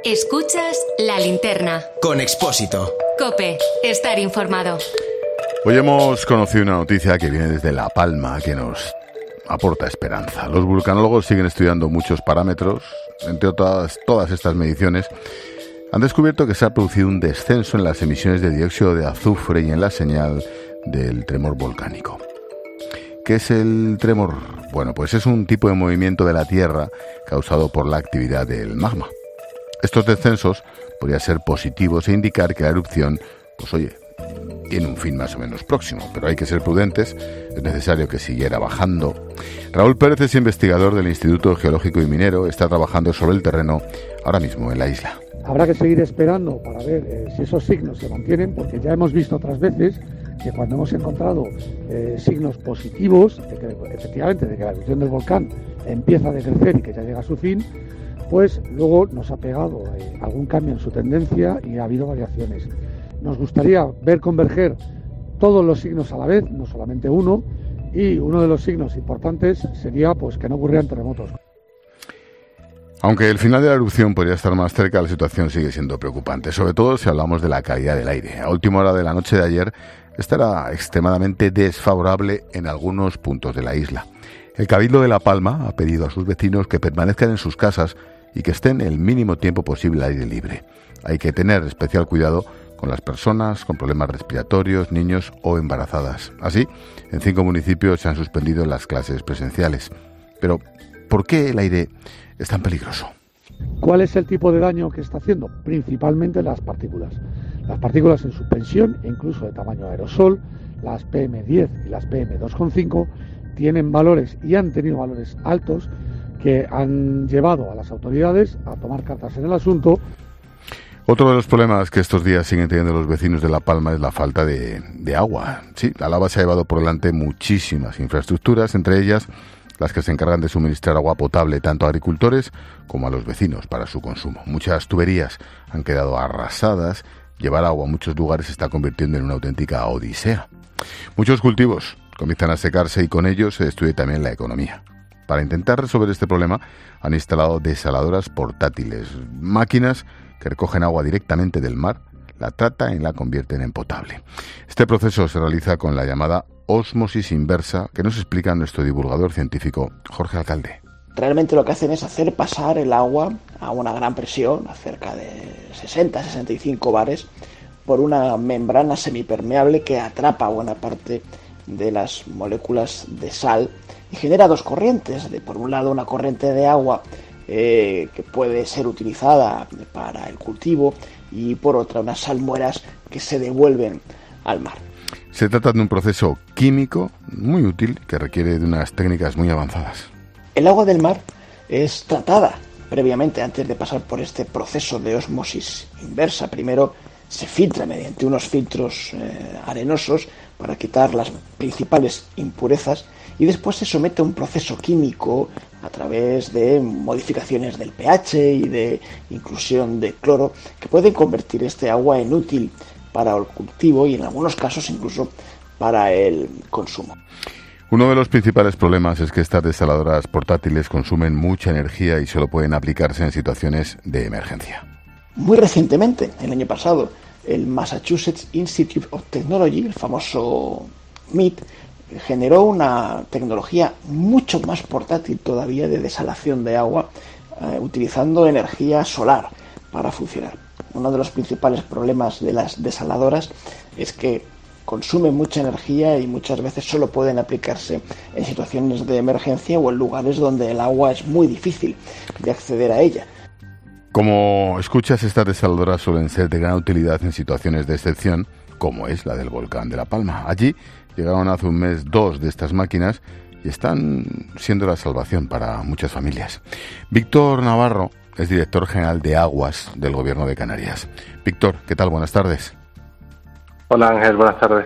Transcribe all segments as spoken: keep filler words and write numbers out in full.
Escuchas La Linterna. Con Expósito. COPE. Estar informado. Hoy hemos conocido una noticia que viene desde La Palma que nos aporta esperanza. Los vulcanólogos siguen estudiando muchos parámetros. Entre otras, todas estas mediciones han descubierto que se ha producido un descenso en las emisiones de dióxido de azufre y en la señal del tremor volcánico. ¿Qué es el tremor? Bueno, pues es un tipo de movimiento de la Tierra causado por la actividad del magma. Estos descensos podrían ser positivos e indicar que la erupción, pues oye, tiene un fin más o menos próximo, pero hay que ser prudentes, es necesario que siguiera bajando. Raúl Pérez es investigador del Instituto Geológico y Minero, está trabajando sobre el terreno ahora mismo en la isla. Habrá que seguir esperando para ver eh, si esos signos se mantienen, porque ya hemos visto otras veces que cuando hemos encontrado eh, signos positivos, de que, efectivamente, de que la erupción del volcán empieza a decrecer y que ya llega a su fin, pues luego nos ha pegado eh, algún cambio en su tendencia y ha habido variaciones. Nos gustaría ver converger todos los signos a la vez, no solamente uno, y uno de los signos importantes sería pues que no ocurrieran terremotos. Aunque el final de la erupción podría estar más cerca, la situación sigue siendo preocupante, sobre todo si hablamos de la calidad del aire. A última hora de la noche de ayer, esta era extremadamente desfavorable en algunos puntos de la isla. El Cabildo de La Palma ha pedido a sus vecinos que permanezcan en sus casas y que estén el mínimo tiempo posible al aire libre. Hay que tener especial cuidado con las personas con problemas respiratorios, niños o embarazadas. Así, en cinco municipios se han suspendido las clases presenciales. Pero, ¿por qué el aire es tan peligroso? ¿Cuál es el tipo de daño que está haciendo? Principalmente las partículas. Las partículas en suspensión, e incluso de tamaño aerosol, las P M diez y las P M dos coma cinco, tienen valores y han tenido valores altos que han llevado a las autoridades a tomar cartas en el asunto. Otro de los problemas que estos días siguen teniendo los vecinos de La Palma es la falta de, de agua. Sí, la lava se ha llevado por delante muchísimas infraestructuras, entre ellas las que se encargan de suministrar agua potable tanto a agricultores como a los vecinos para su consumo. Muchas tuberías han quedado arrasadas, llevar agua a muchos lugares se está convirtiendo en una auténtica odisea. Muchos cultivos comienzan a secarse y con ellos se destruye también la economía. Para intentar resolver este problema han instalado desaladoras portátiles, máquinas que recogen agua directamente del mar, la tratan y la convierten en potable. Este proceso se realiza con la llamada ósmosis inversa, que nos explica nuestro divulgador científico Jorge Alcalde. Realmente lo que hacen es hacer pasar el agua a una gran presión, a cerca de sesenta a sesenta y cinco bares, por una membrana semipermeable que atrapa buena parte de las moléculas de sal y genera dos corrientes. De, por un lado, una corriente de agua eh, que puede ser utilizada para el cultivo y por otra unas salmueras que se devuelven al mar. Se trata de un proceso químico muy útil que requiere de unas técnicas muy avanzadas. El agua del mar es tratada previamente antes de pasar por este proceso de ósmosis inversa. Primero se filtra mediante unos filtros eh, arenosos para quitar las principales impurezas y después se somete a un proceso químico a través de modificaciones del pH y de inclusión de cloro que pueden convertir este agua en útil para el cultivo y en algunos casos incluso para el consumo. Uno de los principales problemas es que estas desaladoras portátiles consumen mucha energía y solo pueden aplicarse en situaciones de emergencia. Muy recientemente, el año pasado, el Massachusetts Institute of Technology, el famoso M I T, generó una tecnología mucho más portátil todavía de desalación de agua, eh, utilizando energía solar para funcionar. Uno de los principales problemas de las desaladoras es que consumen mucha energía y muchas veces solo pueden aplicarse en situaciones de emergencia o en lugares donde el agua es muy difícil de acceder a ella. Como escuchas, estas desaladoras suelen ser de gran utilidad en situaciones de excepción, como es la del volcán de La Palma. Allí llegaron hace un mes dos de estas máquinas y están siendo la salvación para muchas familias. Víctor Navarro es director general de Aguas del Gobierno de Canarias. Víctor, ¿qué tal? Buenas tardes. Hola Ángel, buenas tardes.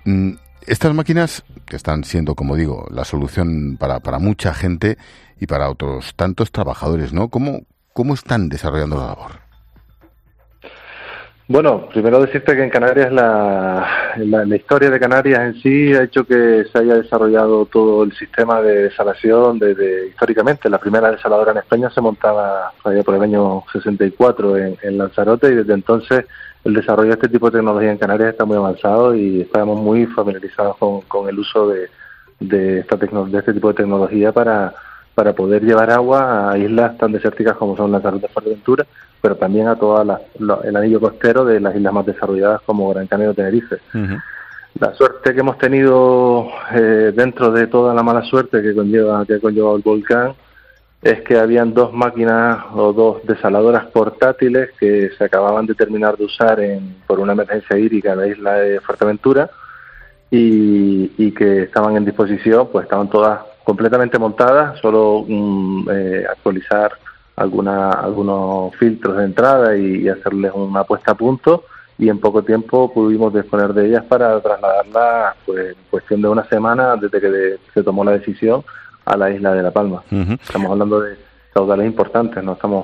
Estas máquinas que están siendo, como digo, la solución para, para mucha gente y para otros tantos trabajadores, ¿no? ¿Cómo, cómo están desarrollando la labor? Bueno, primero decirte que en Canarias la, la, la historia de Canarias en sí ha hecho que se haya desarrollado todo el sistema de desalación desde históricamente. La primera desaladora en España se montaba allá por el año sesenta y cuatro en, en Lanzarote, y desde entonces el desarrollo de este tipo de tecnología en Canarias está muy avanzado y estamos muy familiarizados con, con el uso de, de, esta tecno, de este tipo de tecnología para, para poder llevar agua a islas tan desérticas como son Lanzarote y Fuerteventura, pero también a todo el anillo costero de las islas más desarrolladas como Gran Canaria o Tenerife. Uh-huh. La suerte que hemos tenido eh, dentro de toda la mala suerte que conlleva que conlleva el volcán es que habían dos máquinas o dos desaladoras portátiles que se acababan de terminar de usar en, por una emergencia hídrica en la isla de Fuerteventura y, y que estaban en disposición, pues estaban todas completamente montadas, solo um, eh, actualizar alguna, algunos filtros de entrada y, y hacerles una puesta a punto, y en poco tiempo pudimos disponer de ellas para trasladarlas, pues en cuestión de una semana desde que de, se tomó la decisión, a la isla de La Palma. Uh-huh. Estamos hablando de caudales importantes, no estamos...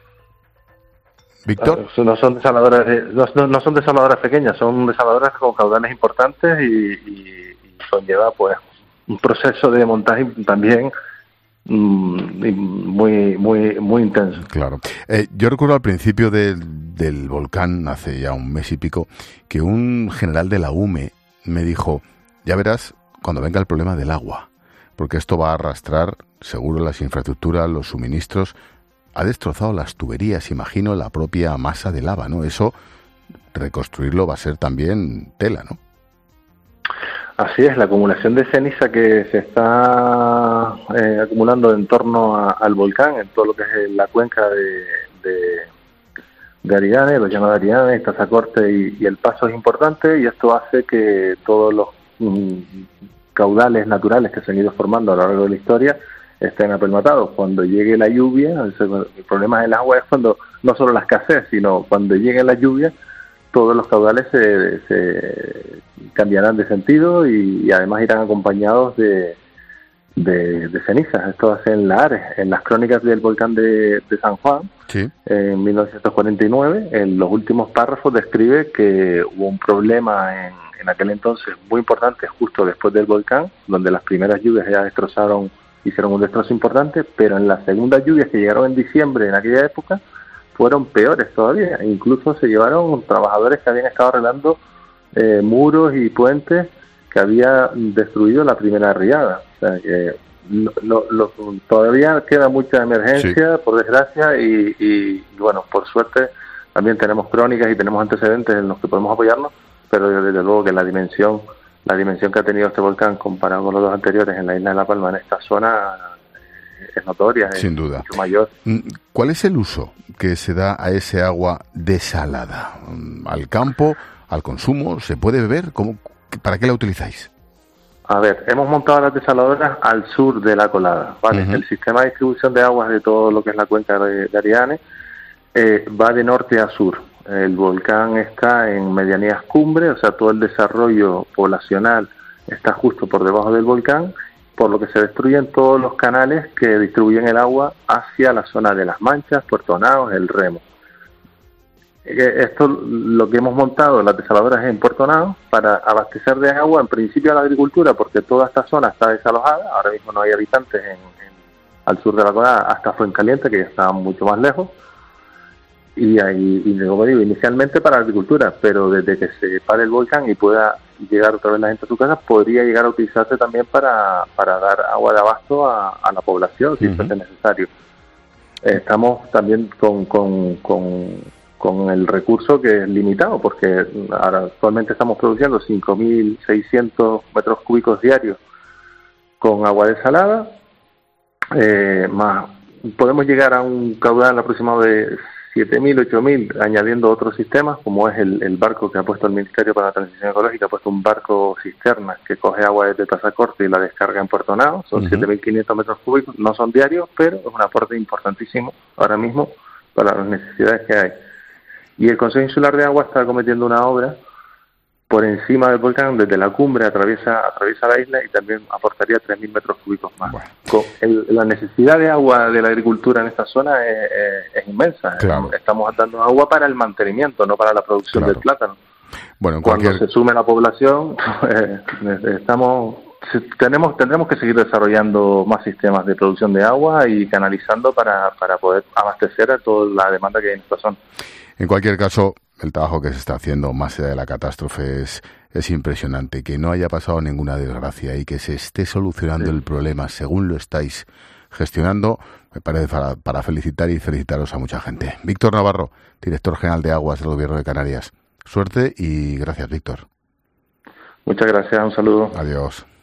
Víctor, no son desaladoras de, no, no son desaladoras pequeñas, son desaladoras con caudales importantes y, y, y conlleva pues un proceso de montaje también muy muy muy intenso. Claro. Eh, yo recuerdo al principio del, del volcán, hace ya un mes y pico, que un general de la U M E me dijo, ya verás cuando venga el problema del agua, porque esto va a arrastrar seguro las infraestructuras, los suministros, ha destrozado las tuberías, imagino, la propia masa de lava, ¿no? Eso, reconstruirlo va a ser también tela, ¿no? Así es, la acumulación de ceniza que se está eh, acumulando en torno a, al volcán, en todo lo que es la cuenca de, de, de Ariane, los llanos de Ariane, Tazacorte y, y el Paso es importante, y esto hace que todos los mm, caudales naturales que se han ido formando a lo largo de la historia estén apelmatados. Cuando llegue la lluvia, el, el problema del agua es cuando no solo la escasez, sino cuando llegue la lluvia, todos los caudales se, se cambiarán de sentido y, y además irán acompañados de, de, de cenizas. Esto hace en la Ares, en las crónicas del volcán de, de San Juan, sí. En mil novecientos cuarenta y nueve, en los últimos párrafos describe que hubo un problema en, en aquel entonces muy importante justo después del volcán, donde las primeras lluvias ya destrozaron, hicieron un destrozo importante, pero en las segundas lluvias que llegaron en diciembre en aquella época, fueron peores todavía. Incluso se llevaron trabajadores que habían estado arreglando eh, muros y puentes que había destruido la primera riada. O sea que lo, lo, lo, todavía queda mucha emergencia, sí. Por desgracia, y, y, y bueno, por suerte también tenemos crónicas y tenemos antecedentes en los que podemos apoyarnos, pero desde luego que la dimensión, la dimensión que ha tenido este volcán comparado con los dos anteriores en la isla de La Palma, en esta zona, es notoria, sin es duda. Mucho mayor. ¿Cuál es el uso que se da a ese agua desalada? ¿Al campo? ¿Al consumo? ¿Se puede beber? ¿Cómo, ¿Para qué la utilizáis? A ver, hemos montado las desaladoras al sur de la colada, ¿vale? Uh-huh. El sistema de distribución de aguas de todo lo que es la cuenca de, de Ariane eh, va de norte a sur. El volcán está en medianías cumbre, o sea, todo el desarrollo poblacional está justo por debajo del volcán, por lo que se destruyen todos los canales que distribuyen el agua hacia la zona de Las Manchas, Puerto Naos, El Remo. Esto lo que hemos montado, las desaladoras en Puerto Naos, para abastecer de agua en principio a la agricultura, porque toda esta zona está desalojada, ahora mismo no hay habitantes en, en, al sur de la colada, hasta Fuencaliente, que ya está mucho más lejos, y, ahí, y como digo, inicialmente para la agricultura, pero desde que se pare el volcán y pueda llegar otra vez la gente a su casa, podría llegar a utilizarse también para, para dar agua de abasto a, a la población, si uh-huh. fuese necesario. Eh, estamos también con, con, con, con el recurso que es limitado, porque ahora actualmente estamos produciendo cinco mil seiscientos metros cúbicos diarios con agua desalada, eh, más podemos llegar a un caudal aproximado de siete mil, ocho mil, añadiendo otros sistemas, como es el, el barco que ha puesto el Ministerio para la Transición Ecológica, ha puesto un barco cisterna que coge agua desde Tazacorte y la descarga en Puerto Naos, son uh-huh. siete mil quinientos metros cúbicos, no son diarios, pero es un aporte importantísimo ahora mismo para las necesidades que hay. Y el Consejo Insular de Agua está cometiendo una obra por encima del volcán, desde la cumbre atraviesa atraviesa la isla y también aportaría tres mil metros cúbicos más. Bueno. Con el, la necesidad de agua de la agricultura en esta zona es, es, es inmensa. Claro. Estamos dando agua para el mantenimiento, no para la producción claro. del plátano. Bueno, en cuando cualquier... se sume la población, eh, estamos tenemos tendremos que seguir desarrollando más sistemas de producción de agua y canalizando para, para poder abastecer a toda la demanda que hay en esta zona. En cualquier caso, el trabajo que se está haciendo más allá de la catástrofe es, es impresionante. Que no haya pasado ninguna desgracia y que se esté solucionando sí. el problema según lo estáis gestionando, me parece para, para felicitar y felicitaros a mucha gente. Víctor Navarro, director general de Aguas del Gobierno de Canarias. Suerte y gracias, Víctor. Muchas gracias, un saludo. Adiós.